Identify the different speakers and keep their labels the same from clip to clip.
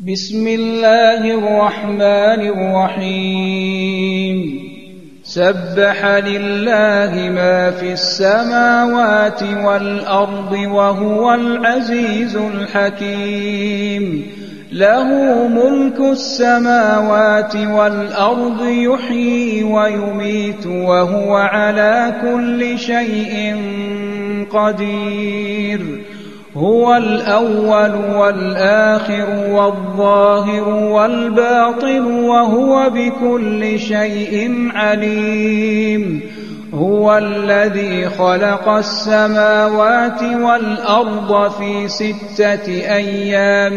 Speaker 1: بسم الله الرحمن الرحيم سبح لله ما في السماوات والأرض وهو العزيز الحكيم له ملك السماوات والأرض يحيي ويميت وهو على كل شيء قدير هو الأول والآخر والظاهر والباطن وهو بكل شيء عليم هو الذي خلق السماوات والأرض في 6 أيام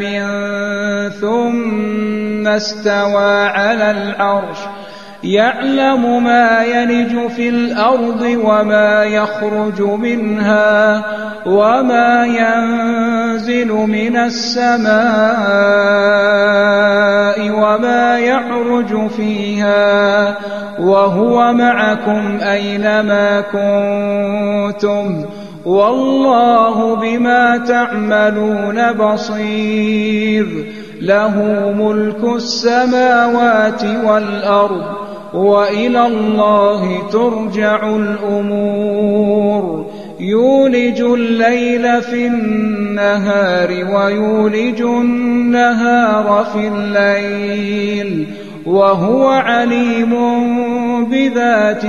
Speaker 1: ثم استوى على العرش يعلم ما يلج في الأرض وما يخرج منها وما ينزل من السماء وما يعرج فيها وهو معكم أينما كنتم والله بما تعملون بصير له ملك السماوات والأرض وإلى الله ترجع الأمور يولج الليل في النهار ويولج النهار في الليل وهو عليم بذات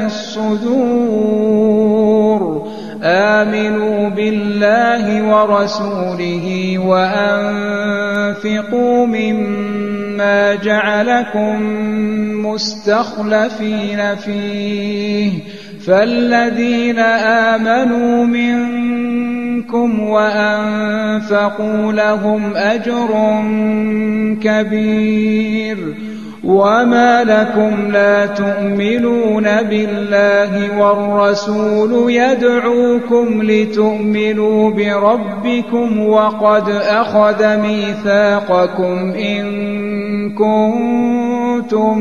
Speaker 1: الصدور آمنوا بالله ورسوله وأنفقوا مما جعلكم مستخلفين فيه فالذين آمنوا منكم وأنفقوا لهم أجر كبير وما لكم لا تؤمنون بالله والرسول يدعوكم لتؤمنوا بربكم وقد أخذ ميثاقكم إن كنتم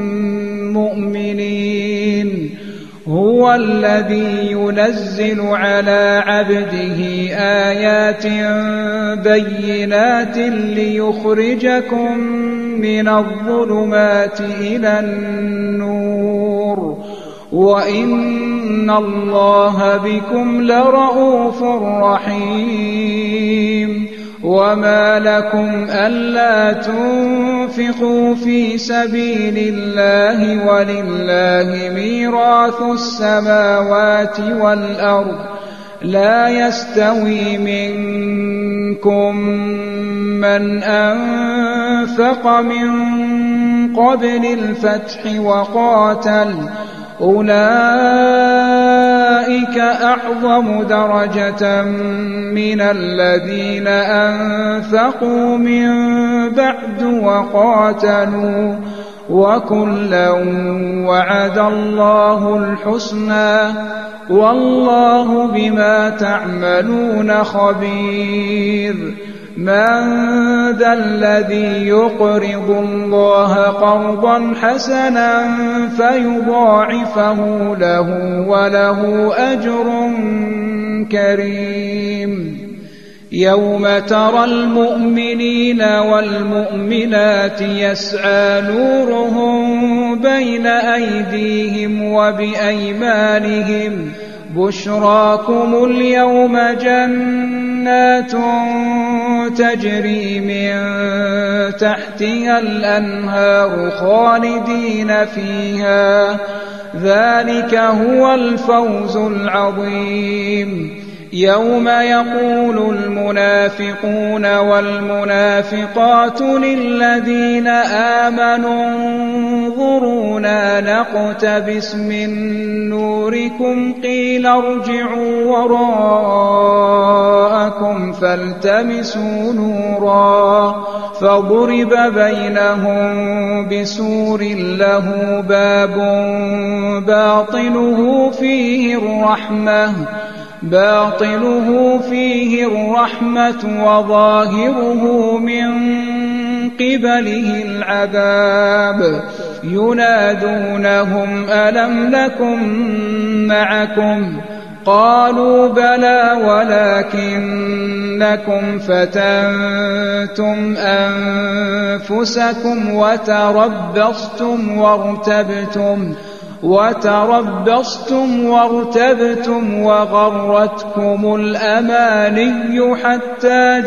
Speaker 1: مؤمنين هو الذي ينزل على عبده آيات بينات ليخرجكم من الظلمات إلى النور وإن الله بكم لرءوف رحيم وما لكم ألا تنفقوا في سبيل الله ولله ميراث السماوات والأرض لا يستوي منكم من أنفق من قبل الفتح وقاتل أولئك أعظم درجة من الذين أنفقوا من بعد وقاتلوا وكلا وعد الله الحسنى والله بما تعملون خبير من ذا الذي يقرض الله قرضا حسنا فيضاعفه له وله أجر كريم يوم ترى المؤمنين والمؤمنات يسعى نورهم بين أيديهم وبأيمانهم بشراكم اليوم جنات تجري من تحتها الأنهار خالدين فيها ذلك هو الفوز العظيم يوم يقول المنافقون والمنافقات للذين آمنوا انظرونا نقتبس من نوركم قيل ارجعوا وراءكم فالتمسوا نورا فضرب بينهم بسور له باب باطنه فيه الرحمة وظاهره من قبله العذاب ينادونهم ألم نكن معكم قالوا بلى ولكنكم فتنتم أنفسكم أنفسكم وتربصتم وارتبتم وغرتكم الأماني حتى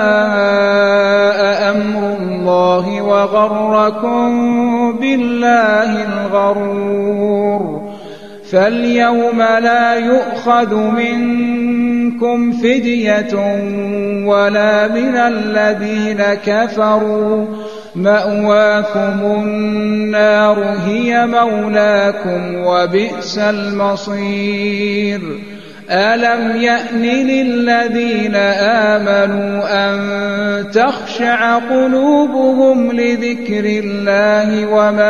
Speaker 1: جاء أمر الله وغركم بالله الغرور. فاليوم لا يؤخذ منكم فدية ولا من الذين كفروا، مأواكم النار هي مولاكم وبئس المصير. ألم يأن للذين آمنوا أن تخشع قلوبهم لذكر الله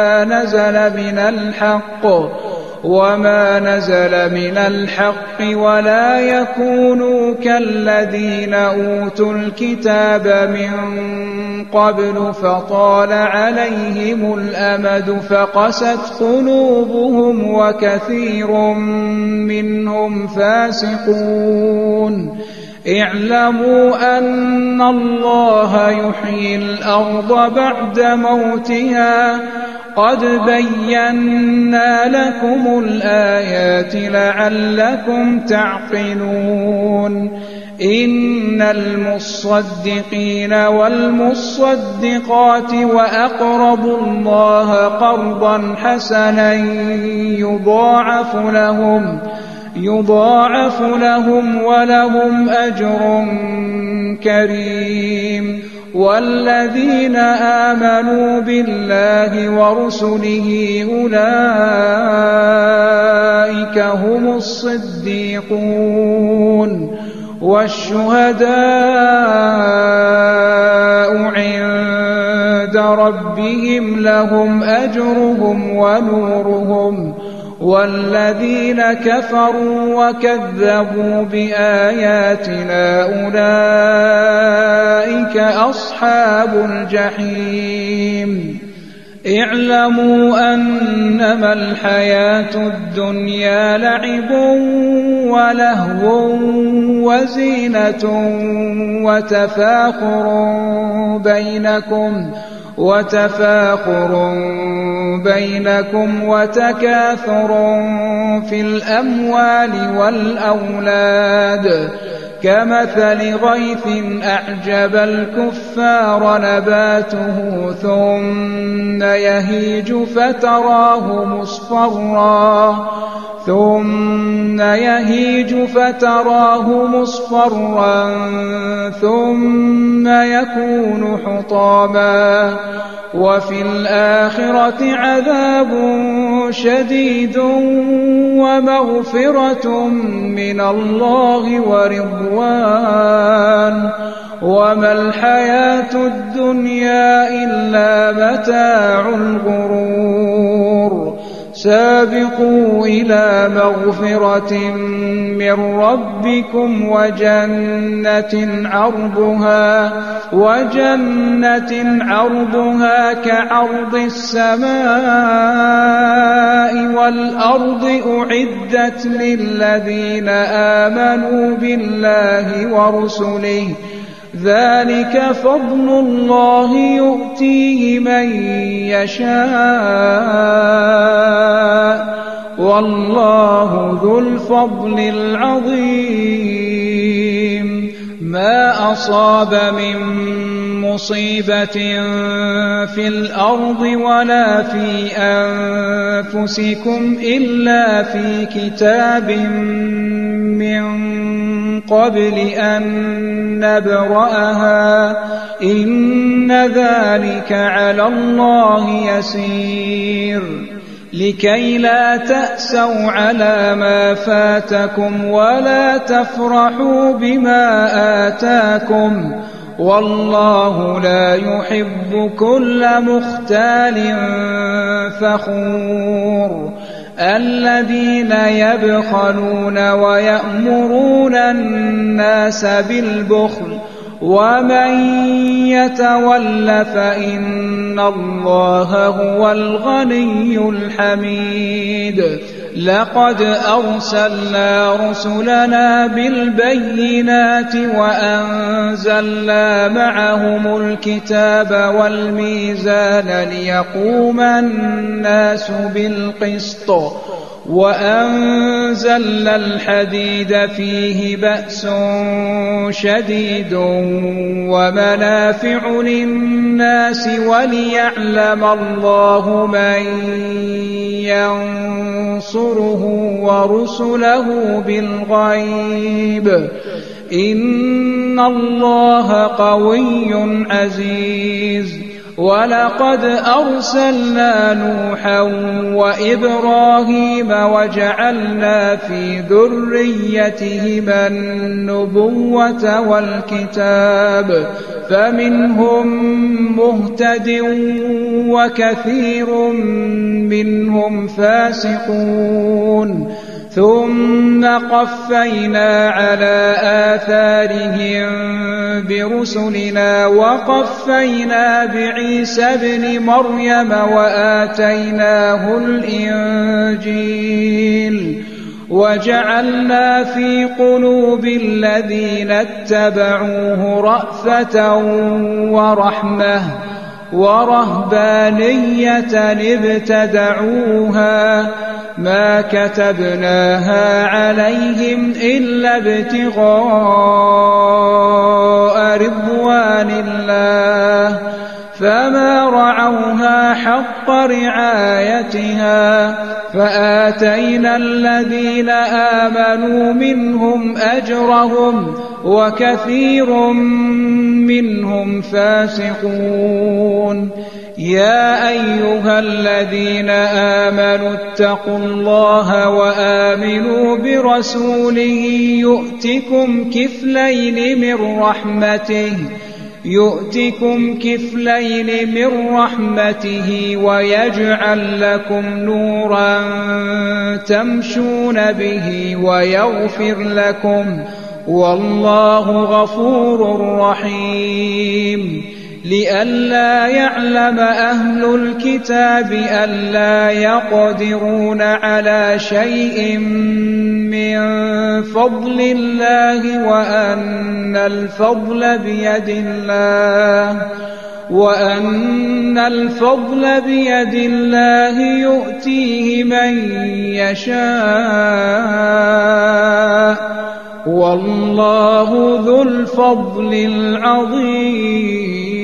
Speaker 1: وما نزل من الحق ولا يكونوا كالذين أوتوا الكتاب من قبل فطال عليهم الأمد فقست قلوبهم وكثير منهم فاسقون. اعلموا أن الله يحيي الأرض بعد موتها قد بينا لكم الآيات لعلكم تعقلون. إن المصدقين والمصدقات وأقرضوا الله قرضا حسنا يضاعف لهم ولهم أجر كريم. والذين آمنوا بالله ورسله أولئك هم الصديقون والشهداء عند ربهم لهم أجرهم ونورهم. والذين كفروا وكذبوا بآياتنا أولئك أصحاب الجحيم. اعلموا أنما الحياة الدنيا لعب ولهو وزينة وتفاخر بينكم وتكاثر في الأموال والأولاد كمثل غيث أعجب الكفار نباته ثم يهيج فتراه مصفرا ثم يكون حطاما. وفي الآخرة عذاب شديد ومغفرة من الله ورضوان وما الحياة الدنيا إلا متاع الغرور. سابقوا إلى مغفرة من ربكم وجنة عرضها كعرض السماء والأرض أعدت للذين آمنوا بالله ورسله ذلك فضل الله يؤتيه من يشاء والله ذو الفضل العظيم. ما أصاب من مصيبة في الأرض ولا في أنفسكم إلا في كتاب من قبل أن نبرأها إن ذلك على الله يسير. لكي لا تأسوا على ما فاتكم ولا تفرحوا بما آتاكم والله لا يحب كل مختال فخور. الذين يبخلون ويأمرون الناس بالبخل ومن يتول فإن الله هو الغني الحميد. لقد أرسلنا رسلنا بالبينات وأنزلنا معهم الكتاب والميزان ليقوم الناس بالقسط وأنزلنا الحديد فيه بأس شديد ومنافع للناس وليعلم الله من ينصره ورسله بالغيب إن الله قوي عزيز ولقد أرسلنا نوحا وإبراهيم وجعلنا في ذريتهما النبوة والكتاب فمنهم مهتد وكثير منهم فاسقون ثم قفينا على آثارهم برسلنا وقفينا بعيسى ابن مريم وآتيناه الإنجيل وجعلنا في قلوب الذين اتبعوه رأفة ورحمة ورهبانية ابتدعوها ما كتبناها عليهم إلا ابتغاء رضوان الله فما رعوها حق رعايتها فآتينا الذين آمنوا منهم أجرهم وكثير منهم فاسقون يا أيها الذين آمنوا اتقوا الله وآمنوا برسوله يؤتكم كفلين من رحمته ويجعل لكم نورا تمشون به ويغفر لكم والله غفور رحيم لئلا يعلم أهل الكتاب ألا يقدرون على شيء من فضل الله وأن الفضل بيد الله يؤتيه من يشاء والله ذو الفضل العظيم